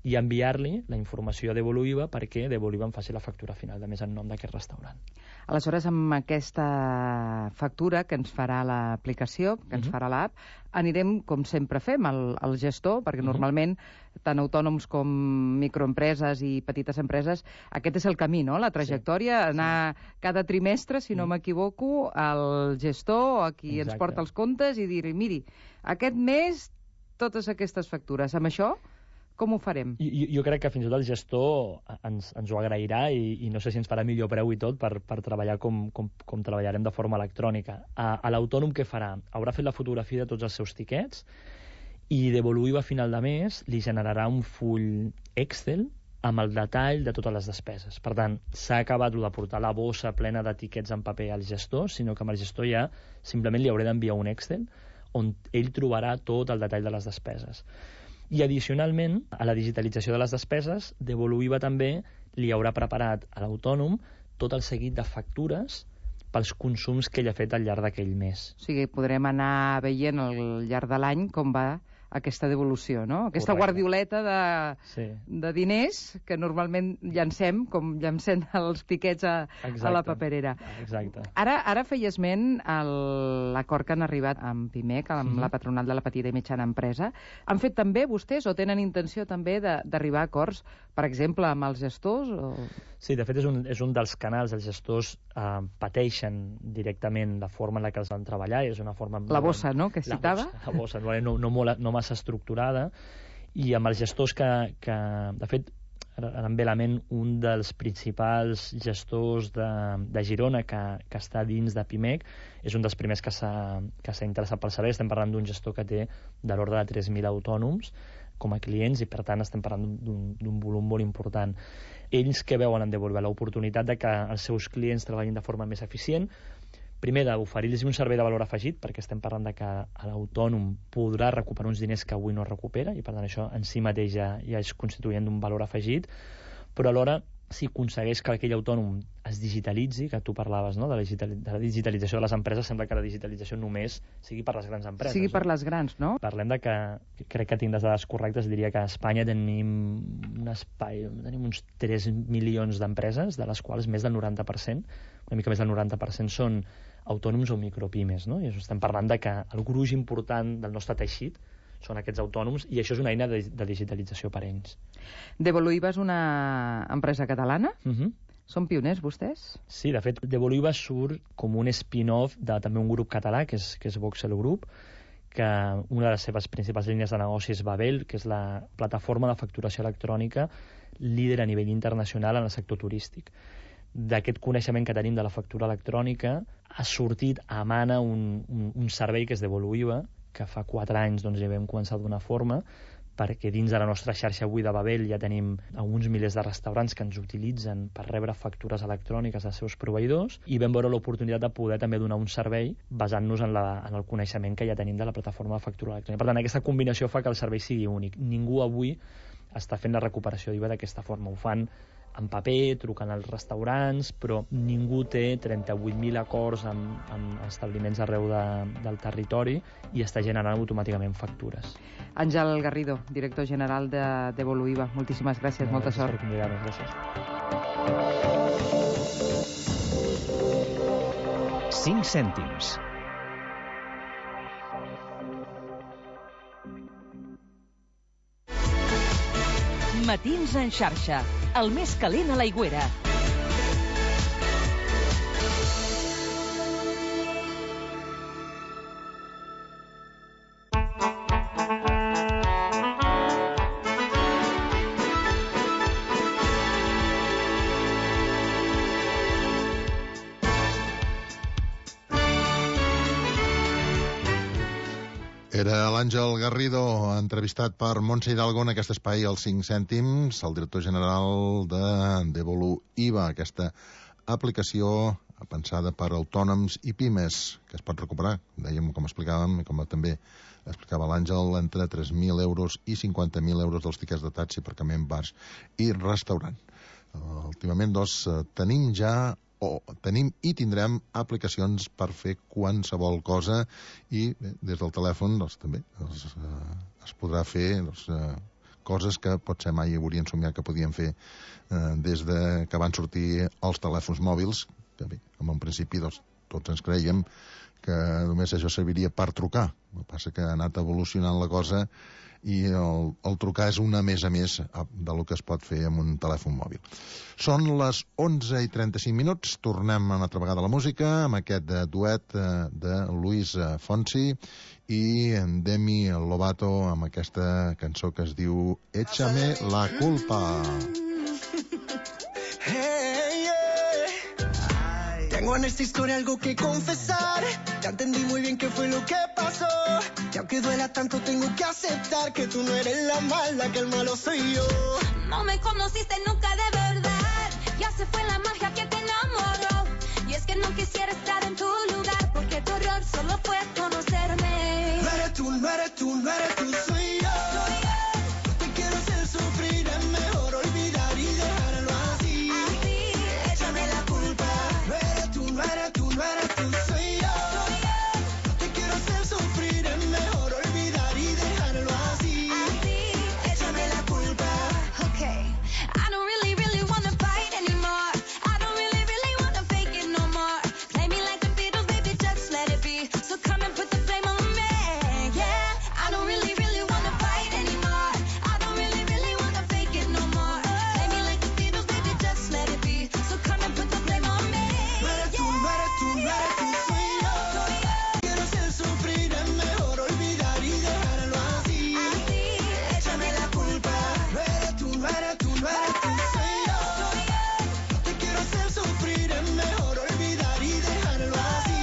i enviar-li la informació a Devoluiva perquè Devoluiva em faci la factura final, de més en nom d'aquest restaurant. Aleshores, amb aquesta factura que ens farà l'aplicació, que ens farà l'app, anirem, com sempre fem, al gestor, perquè normalment tant autònoms com microempreses i petites empreses, aquest és el camí, no?, la trajectòria, anar cada trimestre, si no m'equivoco, al gestor, a qui ens porta els comptes, i dir-li, miri, aquest mes totes aquestes factures. Amb això, com ho farem? Jo crec que fins i tot el gestor ens ho agrairà i no sé si ens farà millor preu i tot per treballar com treballarem de forma electrònica. A l'autònom què farà? Haurà fet la fotografia de tots els seus tiquets i Devoluiva a final de mes li generarà un full Excel amb el detall de totes les despeses. Per tant, s'ha acabat de portar la bossa plena de tiquets en paper al gestor, sinó que amb el gestor ja simplement li hauré d'enviar un Excel on ell trobarà tot el detall de les despeses. I addicionalment, a la digitalització de les despeses, Devoluiva també li haurà preparat a l'autònom tot el seguit de factures pels consums que ell ha fet al llarg d'aquell mes. O sigui, podrem anar veient al llarg de l'any com va aquesta devolució, no? Aquesta guardioleta de diners que normalment llancem, com llancem els tiquets a la paperera. Exacte. Ara feia esment a l'acord que han arribat amb PIMEC, amb la patronal de la petita i mitjana empresa. Han fet també vostès o tenen intenció també d'arribar a acords, per exemple, amb els gestors? Sí, de fet és un dels canals. Els gestors pateixen directament la forma en la que els van treballar. És una forma... La bossa, no?, que citava. La bossa, no massa estructurada, i amb els gestors que de fet, ara em ve a la ment un dels principals gestors de Girona que està dins de PIMEC, és un dels primers que s'ha interessat pel servei. Estem parlant d'un gestor que té de l'ordre de 3.000 autònoms com a clients i, per tant, estem parlant d'un volum molt important. Ells que veuen en Devoluiva l'oportunitat de que els seus clients treballin de forma més eficient, primer, d'oferir-los un servei de valor afegit, perquè estem parlant de que l'autònom podrà recuperar uns diners que avui no recupera, i per tant això en si mateix ja és constituint un valor afegit, però alhora, si aconsegueix que aquell autònom es digitalitzi, que tu parlaves, no?, de la digitalització de les empreses, sembla que la digitalització només sigui per les grans empreses. Sigui per les grans, no? Parlem de que, crec que tinc les dades correctes, diria que a Espanya tenim un espai, tenim uns 3 milions d'empreses, de les quals més del 90%, una mica més del 90% són autònoms o micropimes, no? I estem parlant de que el gruix important del nostre teixit són aquests autònoms, i això és una eina de digitalització per ells. Devoluiva és una empresa catalana? Són pioners, vostès? Sí, de fet, Devoluiva surt com un spin-off de també un grup català, que és Voxel Group, que una de les seves principals línies de negoci és Babel, que és la plataforma de facturació electrònica líder a nivell internacional en el sector turístic. D'aquest coneixement que tenim de la factura electrònica ha sortit a mana un servei que és Devoluiva, que fa 4 anys ja vam començar a donar forma, perquè dins de la nostra xarxa avui de Babel ja tenim alguns milers de restaurants que ens utilitzen per rebre factures electròniques dels seus proveïdors, i vam veure l'oportunitat de poder també donar un servei basant-nos en el coneixement que ja tenim de la plataforma de factura electrònica. Per tant, aquesta combinació fa que el servei sigui únic. Ningú avui està fent la recuperació d'IVA d'aquesta forma. Ho fan en paper, trucant als restaurants, però ningú té 38.000 acords amb establiments arreu del territori i està generant automàticament factures. Àngel Garrido, director general de Devoluiva. Moltíssimes gràcies, molta sort. Per convidar-nos, gràcies. 5 cèntims. Matins en xarxa, el més calent a l'Aigüera. Era l'Àngel Garrido, entrevistat per Montse Hidalgo en aquest espai als 5 cèntims, el director general de Devoluiva, aquesta aplicació pensada per autònoms i pimes, que es pot recuperar, dèiem, com explicàvem, i com també explicava l'Àngel, entre 3.000 euros i 50.000 euros dels tiquets de taxi, aparcament, bars i restaurant. Últimament, tenim i tindrem aplicacions per fer qualsevol cosa, i des del telèfon també es podrà fer coses que potser mai haurien somiat que podien fer des de que van sortir els telèfons mòbils, que bé, en un principi doncs, tots ens creiem que només això serviria per trucar. El que passa que ha anat evolucionant la cosa i el trucar és una més a més del que es pot fer amb un telèfon mòbil. Són les 11:35. Tornem una altra vegada a la música amb aquest duet de Luis Fonsi i Demi Lovato amb aquesta cançó que es diu Échame la culpa. Tengo en esta historia algo que confesar. Ya entendí muy bien qué fue lo que pasó. Y aunque duela tanto tengo que aceptar que tú no eres la mala, que el malo soy yo. No me conociste nunca de verdad. Ya se fue la magia que te enamoró. Y es que no quisiera estar en tu lugar, porque tu error solo fue conocerme. No eres tú, no eres tú, no eres tú, soy yo. No te quiero hacer sufrir, es mejor olvidar y dejarlo así. Échame la culpa. No eres tú, no eres tú, no eres tú, soy yo. No te quiero hacer sufrir, es mejor olvidar y dejarlo así. Échame la culpa. Okay, I don't really wanna fight anymore. I don't really wanna fake it no more. Play me like the Beatles, baby, just let it be. So come and put the blame on me. Yeah, I don't really wanna fight anymore. I don't really wanna fake it no more. Play me like the Beatles, baby, just let it be. So come and put the blame on me. No eres tú, no eres tú, no eres tú, soy yo. Quiero hacer sufrir, es mejor olvidar y dejarlo así. Échame la culpa. No eres tú, no eres tú, no eres tú, soy yo. No te quiero hacer sufrir, es mejor olvidar y dejarlo así.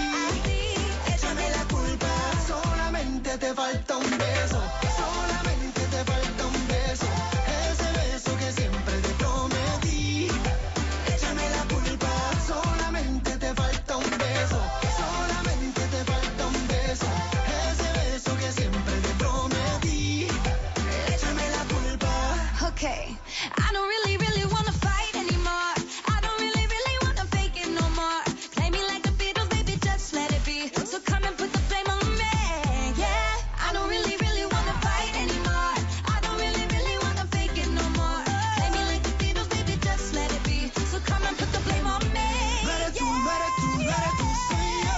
Échame la culpa. Solamente te falta un beso. Solamente te falta un beso. Ese beso que siempre te prometí. Échame la culpa. Solamente te falta un beso. Solamente te falta un beso. Ese beso que siempre te prometí. Échame la culpa. Okay, I don't really wanna fight anymore. I don't really wanna fake it no more. Play me like the Beatles, baby, just let it be. So come and put the blame on me. Yeah, I don't really wanna fight anymore. I don't really wanna fake it no more. Play me like the Beatles, baby, just let it be. So come and put the blame on me. No eres tú, no eres tú, no eres tú, soy yo.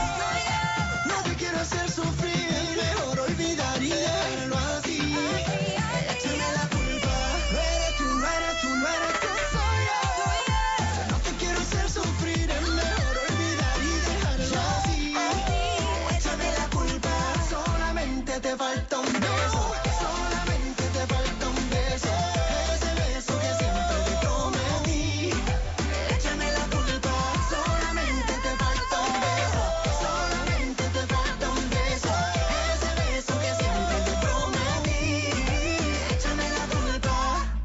No te quiero hacer sufrir, es mejor olvidar y dejarlo así. Échame la culpa. No eres tú, no eres tú, no eres tú, soy yo. No te quiero hacer sufrir, es mejor olvidar y dejarlo así. Échame la culpa. Solamente te falta un beso. Solamente te falta un beso. Ese beso que siempre te prometí. Échame la culpa. Solamente te falta un beso. Solamente te falta un beso. Ese beso que siempre te prometí. Échame la culpa.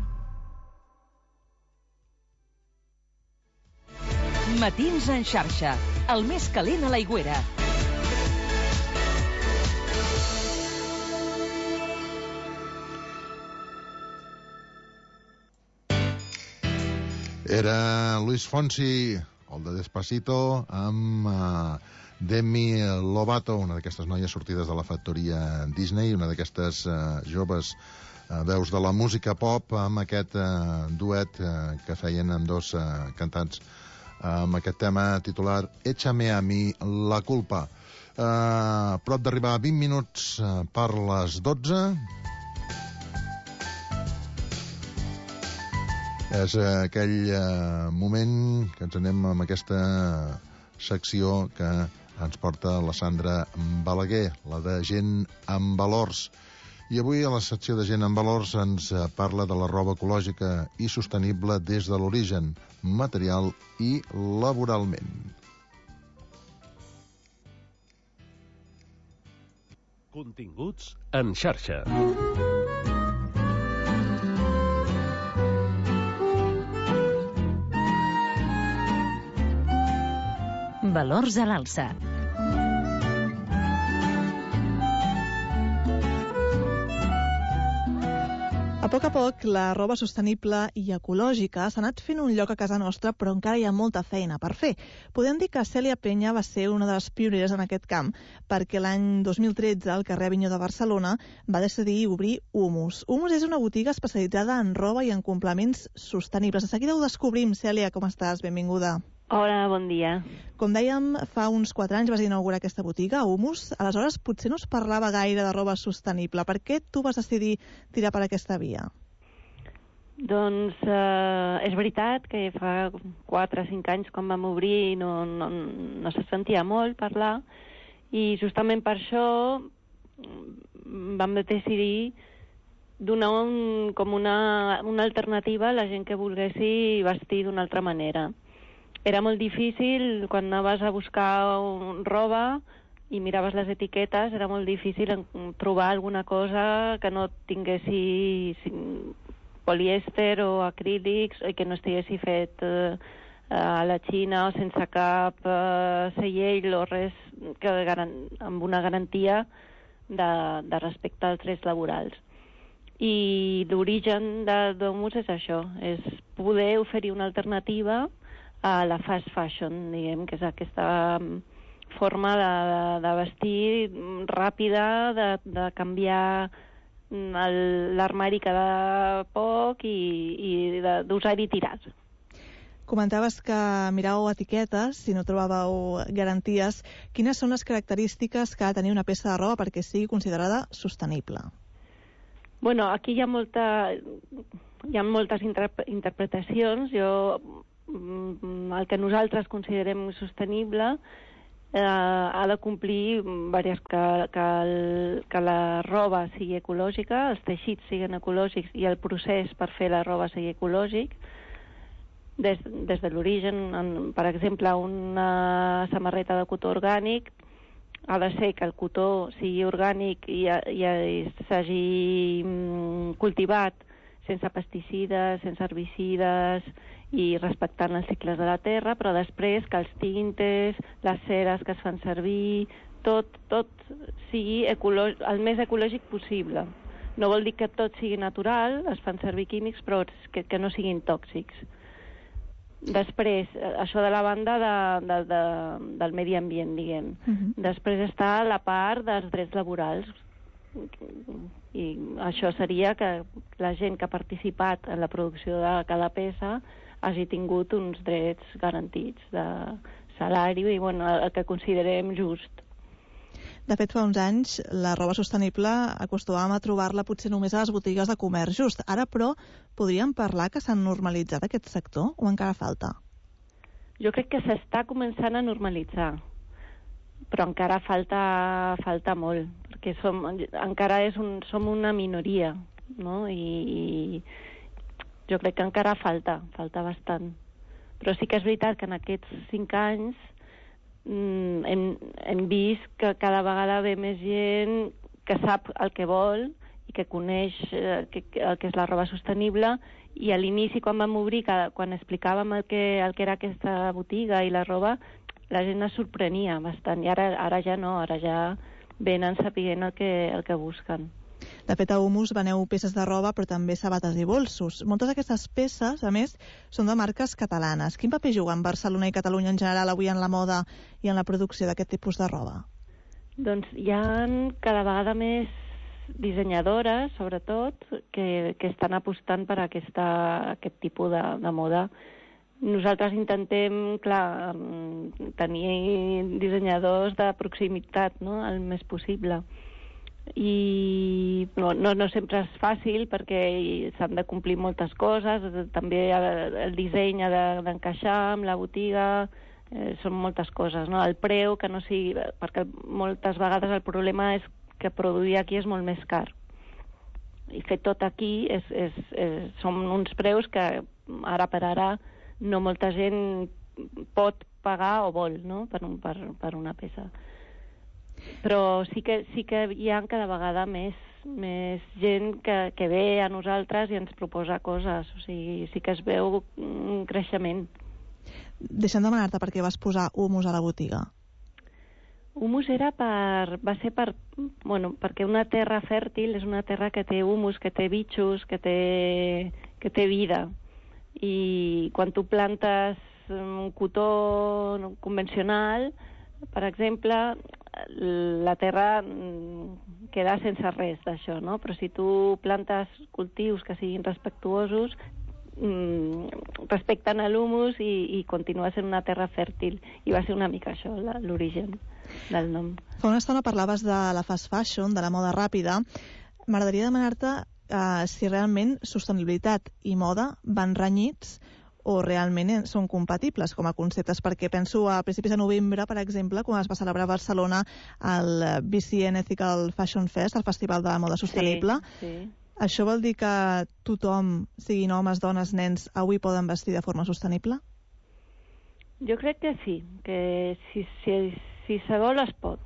Matins en xarxa, el més calent a l'Aigüera. Era Luis Fonsi, el de Despacito, amb Demi Lovato, una d'aquestes noies sortides de la factoria Disney, una d'aquestes joves veus de la música pop, amb aquest duet que feien amb dos cantants, amb aquest tema titular Échame a mi la culpa. Prop d'arribar a 20 minuts per les 12. És aquell moment que ens anem amb aquesta secció que ens porta la Sandra Balaguer, la de Gent amb Valors. I avui a la secció de Gent amb Valors ens parla de la roba ecològica i sostenible des de l'origen, material i laboralment. Continguts en xarxa. Valors a l'alça. A poc, la roba sostenible i ecològica s'ha anat fent un lloc a casa nostra, però encara hi ha molta feina per fer. Podem dir que Cèlia Penya va ser una de les pioneres en aquest camp, perquè l'any 2013, al carrer Avinyó de Barcelona, va decidir obrir Humus. Humus és una botiga especialitzada en roba i en complements sostenibles. De seguida ho descobrim. Cèlia, com estàs? Benvinguda. Hola, bon dia. Com dèiem, fa uns 4 anys vas inaugurar aquesta botiga, Humus. Aleshores, potser no es parlava gaire de roba sostenible. Per què tu vas decidir tirar per aquesta via? Doncs és veritat que fa 4 o 5 anys, quan vam obrir, no se sentia molt parlar, i justament per això vam decidir donar com una alternativa a la gent que volguessi vestir d'una altra manera. Era molt difícil, quan anaves a buscar roba i miraves les etiquetes, era molt difícil trobar alguna cosa que no tinguessi polièster o acrílics i que no estiguessi fet a la Xina o sense cap segell o res amb una garantia de respecte als drets laborals. I l'origen d'Humus és això, és poder oferir una alternativa a la fast fashion, diguem, que és aquesta forma de vestir ràpida, de canviar l'armari cada poc i d'usar i tirar. Comentaves que miràveu etiquetes, si no trobàveu garanties. Quines són les característiques que ha de tenir una peça de roba perquè sigui considerada sostenible? Bueno, aquí hi ha moltes interpretacions. El que nosaltres considerem sostenible ha de complir diverses que la roba sigui ecològica, els teixits siguin ecològics i el procés per fer la roba sigui ecològic. Des de l'origen, per exemple, una samarreta de cotó orgànic ha de ser que el cotó sigui orgànic i s'hagi cultivat sense pesticides, sense herbicides i respectant els cicles de la terra, però després que els tintes, les ceres que es fan servir, tot sigui el més ecològic possible. No vol dir que tot sigui natural, es fan servir químics, però que no siguin tòxics. Després, això de la banda del medi ambient, diguem. Després està la part dels drets laborals. I això seria que la gent que ha participat en la producció de cada peça hagi tingut uns drets garantits de salari i el que considerem just. De fet, fa uns anys, la roba sostenible acostumàvem a trobar-la potser només a les botigues de comerç just. Ara, però, podríem parlar que s'ha normalitzat aquest sector o encara falta? Jo crec que s'està començant a normalitzar, però encara falta molt, perquè som una minoria, no? I jo crec que encara falta bastant. Però sí que és veritat que en aquests 5 anys hem vist que cada vegada ve més gent que sap el que vol i que coneix el que és la roba sostenible, i a l'inici, quan vam obrir, quan explicàvem el que era aquesta botiga i la roba, la gent es sorprenia bastant, i ara ja no, ara ja venen sapiguent el que busquen. De fet, a Humus veneu peces de roba, però també sabates i bolsos. Moltes d'aquestes peces, a més, són de marques catalanes. Quin paper juguen Barcelona i Catalunya en general avui en la moda i en la producció d'aquest tipus de roba? Doncs hi ha cada vegada més dissenyadores, sobretot, que estan apostant per aquest tipus de moda. Nosaltres intentem, clar, tenir dissenyadors de proximitat, no?, el més possible. I no sempre és fàcil perquè s'han de complir moltes coses, també el disseny ha d'encaixar amb la botiga, són moltes coses, no? El preu, que no sigui... perquè moltes vegades el problema és que produir aquí és molt més car. I fer tot aquí són uns preus que ara per ara no molta gent pot pagar o vol, no?, per una peça. Però sí que hi ha cada vegada més gent que ve a nosaltres i ens proposa coses. O sigui, sí que es veu un creixement. Deixa'm demanar-te per què vas posar Humus a la botiga. Humus va ser perquè una terra fèrtil és una terra que té humus, que té bitxos, que té vida. I quan tu plantes un cotó convencional, per exemple, la terra queda sense res d'això, no? Però si tu plantes cultius que siguin respectuosos, respecten a l'humus i continua sent una terra fèrtil. I va ser una mica això, l'origen del nom. Fa una estona parlaves de la fast fashion, de la moda ràpida. M'agradaria demanar-te si realment sostenibilitat i moda van renyits o realment són compatibles com a conceptes, perquè penso a principis de novembre, per exemple, quan es va celebrar a Barcelona el BCN Ethical Fashion Fest, el Festival de la Moda Sostenible. Sí. Això vol dir que tothom, siguin homes, dones, nens, avui poden vestir de forma sostenible? Jo crec que sí, que si se vol es pot.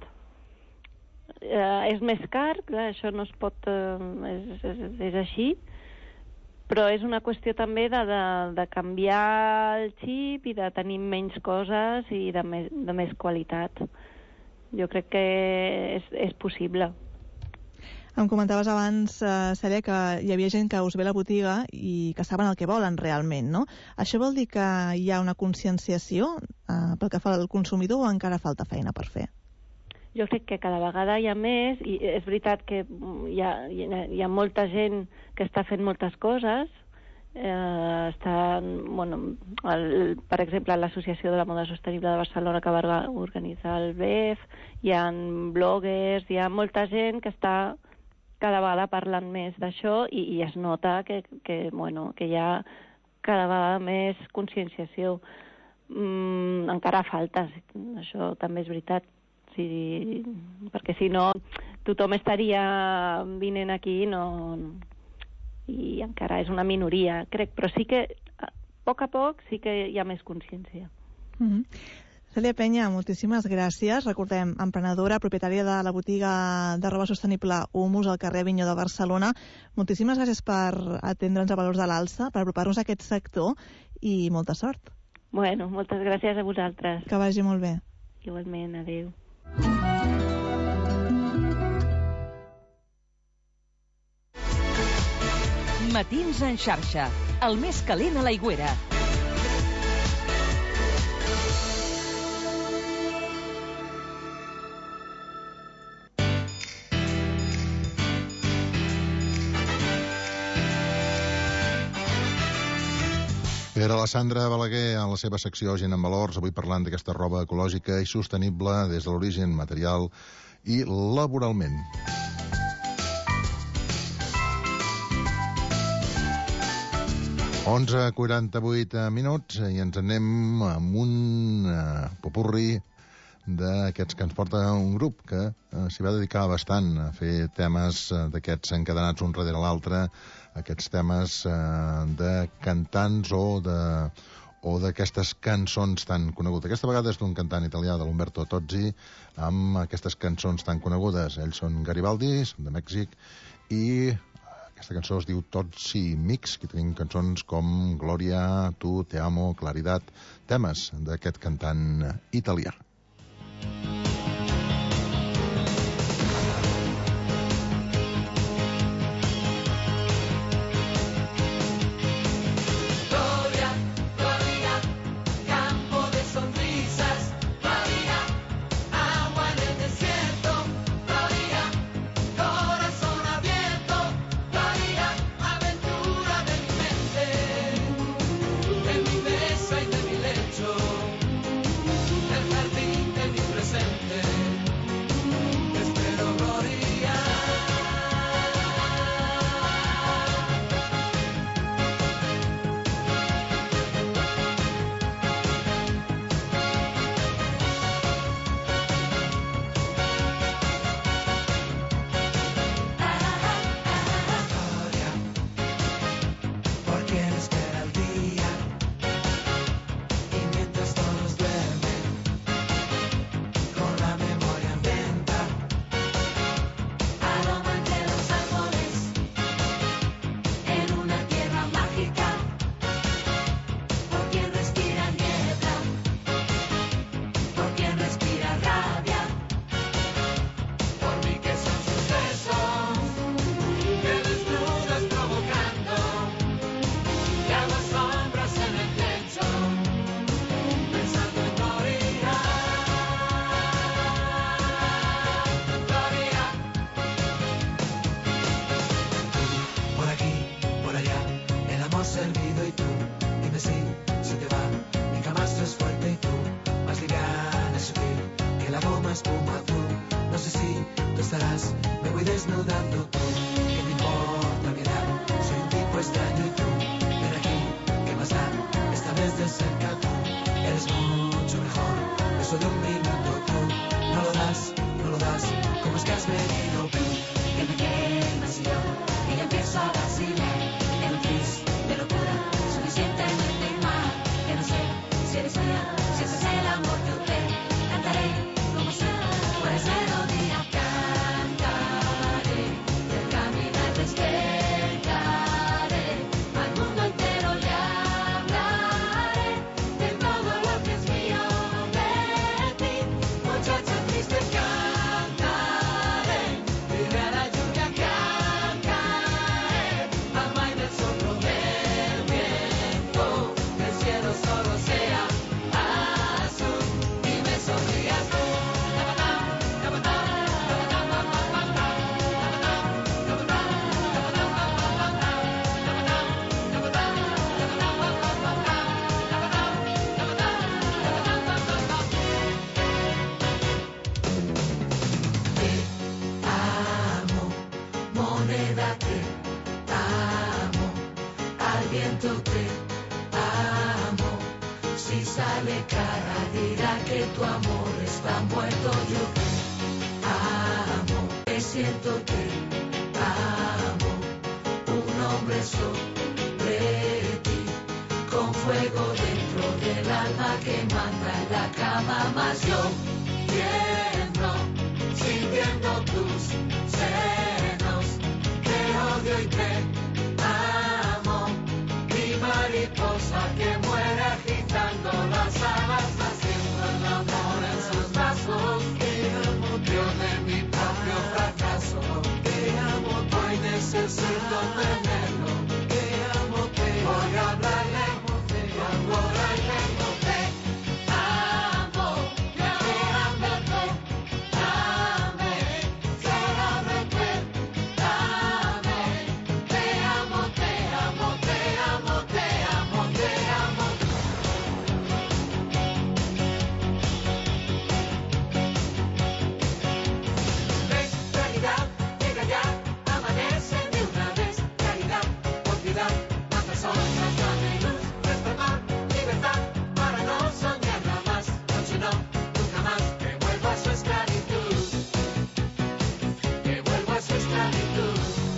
És més car, clar, això no es pot... és així, però és una qüestió també de canviar el xip i de tenir menys coses i de més qualitat. Jo crec que és possible. Em comentaves abans, Cèlia, que hi havia gent que us ve a la botiga i que saben el que volen realment, no? Això vol dir que hi ha una conscienciació pel que fa al consumidor o encara falta feina per fer? Jo crec que cada vegada hi ha més, i és veritat que hi ha molta gent que està fent moltes coses. Per exemple, l'Associació de la Moda Sostenible de Barcelona, que va organitzar el BEF, hi ha bloggers, hi ha molta gent que està cada vegada parlant més d'això i es nota que hi ha cada vegada més conscienciació. Encara falta, això també és veritat, perquè si no tothom estaria vinent aquí i encara és una minoria, crec, però sí que a poc sí que hi ha més consciència. Cèlia Penya, moltíssimes gràcies. Recordem, emprenedora, propietària de la botiga de roba sostenible Humus al carrer Avinyó de Barcelona. Moltíssimes gràcies per atendre'ns a Valors de l'Alça, per apropar-nos a aquest sector i molta sort. Bueno, moltes gràcies a vosaltres. Que vagi molt bé. Igualment, adéu. Matins en xarxa, el més calent a l'Aigüera. Era la Sandra Balaguer en la seva secció Gent en Valors, avui parlant d'aquesta roba ecològica i sostenible des de l'origen material i laboralment. Onze 48 minuts i ens anem amb un popurri d'aquests que ens porta un grup que s'hi va dedicar bastant a fer temes d'aquests encadenats un darrere l'altre, aquests temes de cantants o d'aquestes cançons tan conegudes. Aquesta vegada és d'un cantant italià, de l'Umberto Tozzi, amb aquestes cançons tan conegudes. Ells són Garibaldi, són de Mèxic, i aquesta cançó es diu Tozzi Mix, que tenim cançons com Gloria, Tu, Te Amo, Claridad, temes d'aquest cantant italià. El jardín de mi presente. viento te amo. Si sale cara dirá que tu amor está muerto. Yo te amo, me siento te amo. Un hombre sobre ti, con fuego dentro del alma que manda en la cama. Más yo tiemblo, sintiendo tus senos. Te odio y te amo, mi mariposa que muere agitando las alas, haciendo el amor en sus brazos. Te amo, yo de mi propio fracaso. Te amo, hoy necesito tenerlo. Te amo, te voy a hablarle, ahora y tengo te amo, te amo, te ame, será recuérdame. Te amo, te amo, te amo, te amo, te amo. Ven, claridad, llega ya, amanece de una vez. Claridad, oscuridad, mata sol, dame luz, despertar, libertad, para no soñarla más. Noche no, nunca más, que vuelva a su esclavitud. Que vuelva a su esclavitud.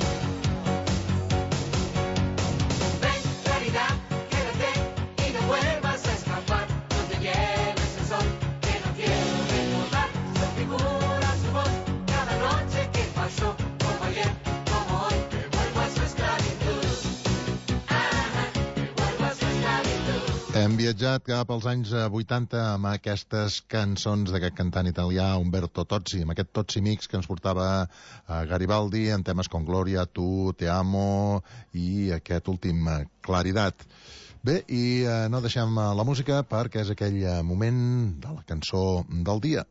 Ven, claridad, quédate y no vuelvas a escapar. No te lleves el sol, que no quiero recordar. Su figura, su voz, cada noche que pasó, como ayer, como hoy, que vuelva a su esclavitud. Que vuelva a su esclavitud. Hem viatjat cap als anys 80 amb aquestes cançons d'aquest cantant italià Umberto Tozzi, amb aquest Tozzi mix que ens portava a Garibaldi en temes com Gloria, Tu, Te Amo i aquest últim Claridad. Bé, i no deixem la música perquè és aquell moment de la cançó del dia.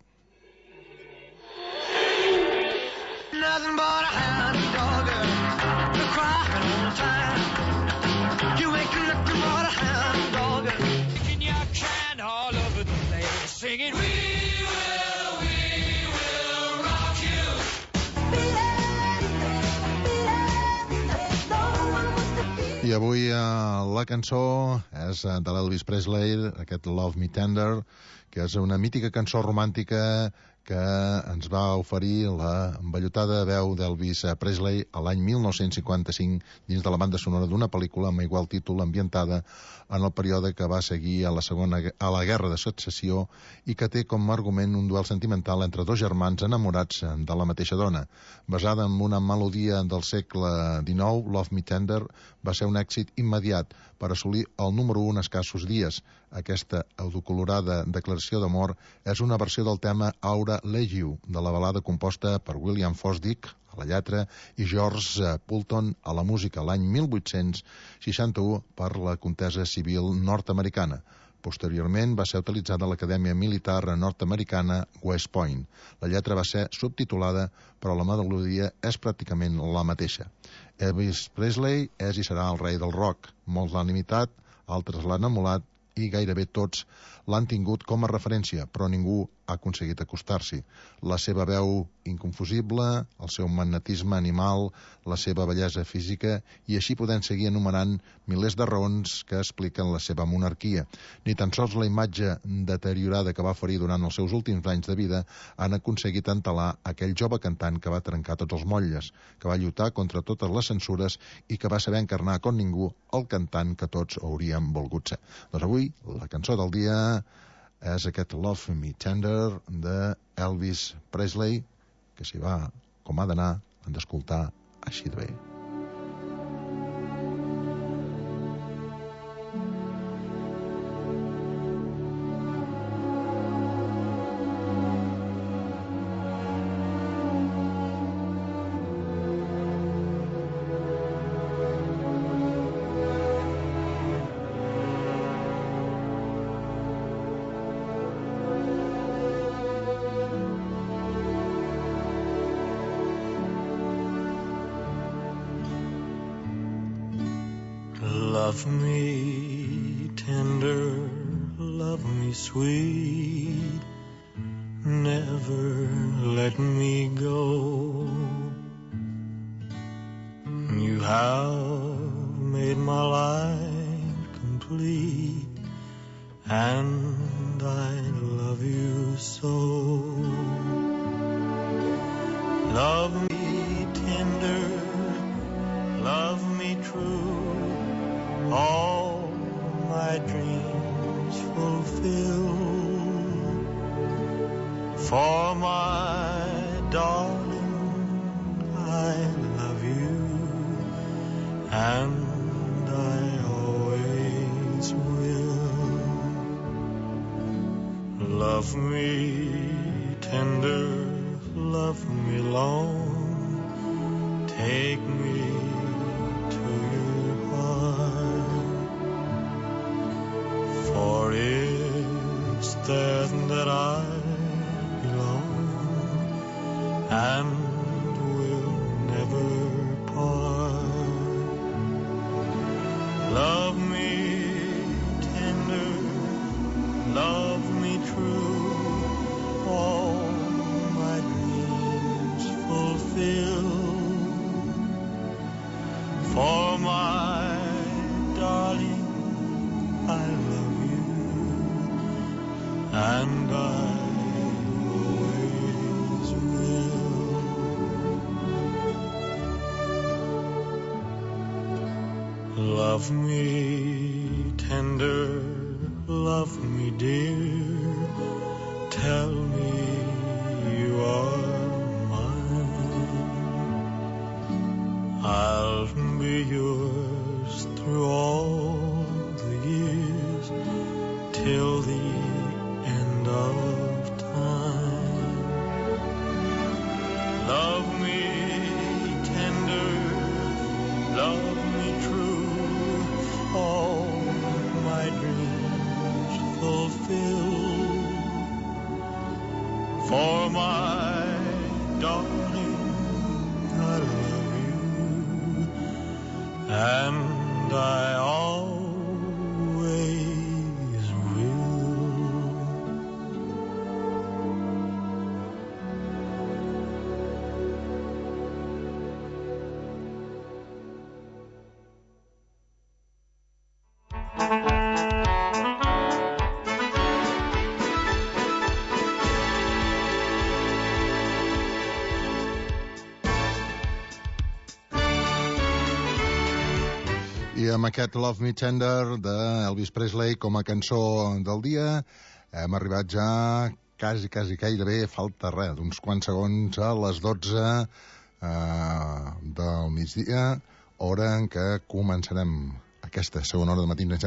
Nothing but a hound dog, you're crying all the time. You ain't nothing but a hound dog, kicking your can all over the place, singing, we will rock you. I avui la cançó és de l'Elvis Presley, aquest Love Me Tender, que és una mítica cançó romàntica que ens va oferir la envellotada veu d'Elvis Presley a l'any 1955 dins de la banda sonora d'una pel·lícula amb igual títol ambientada en el període que va seguir a la Guerra de Secessió i que té com a argument un duel sentimental entre dos germans enamorats de la mateixa dona. Basada en una melodia del segle XIX, Love Me Tender va ser un èxit immediat per assolir el número 1 en escassos dies. Aquesta autocolorada declaració d'amor és una versió del tema Aura Legiu, de la balada composta per William Fosdick a la lletra i George Poulton a la música l'any 1861 per la contesa civil nord-americana. Posteriorment va ser utilitzada a l'Acadèmia Militar nord-americana West Point. La lletra va ser subtitulada, però la melodia és pràcticament la mateixa. Elvis Presley és i serà el rei del rock. Molts l'han imitat, altres l'han emulat i gairebé tots l'han tingut com a referència, però ningú ha aconseguit acostar-s'hi. La seva veu inconfusible, el seu magnetisme animal, la seva bellesa física, i així podem seguir enumerant milers de raons que expliquen la seva monarquia. Ni tan sols la imatge deteriorada que va oferir durant els seus últims anys de vida han aconseguit entelar aquell jove cantant que va trencar tots els motlles, que va lluitar contra totes les censures i que va saber encarnar com ningú el cantant que tots hauríem volgut ser. Doncs avui la cançó del dia és aquest Love Me Tender de Elvis Presley, que si va com ha d'anar, han d'escoltar així de bé. Love me tender, love me sweet, never let me go. You have made made my life complete, and I love you so. Love me tender, love me true, all my dreams fulfill. For my darling, I love you, and I always will. Love me tender, love me long, take me to your heart, for it's there that I belong, and will never part. Love me tender, love me true, all my dreams fulfill. For my darling, I love you, and I always will. Love me tender, love me dear, tell me you are mine. I'll be yours through all the years, till the end of time. Love me tender, love me true, all my dreams fulfill. For my darling, I love you, and I always will. I amb aquest Love Me Tender d'Elvis Presley com a cançó del dia hem arribat ja quasi gairebé, falta res, d'uns quants segons a les 12 del migdia, hora en què començarem aquesta segona hora de Matins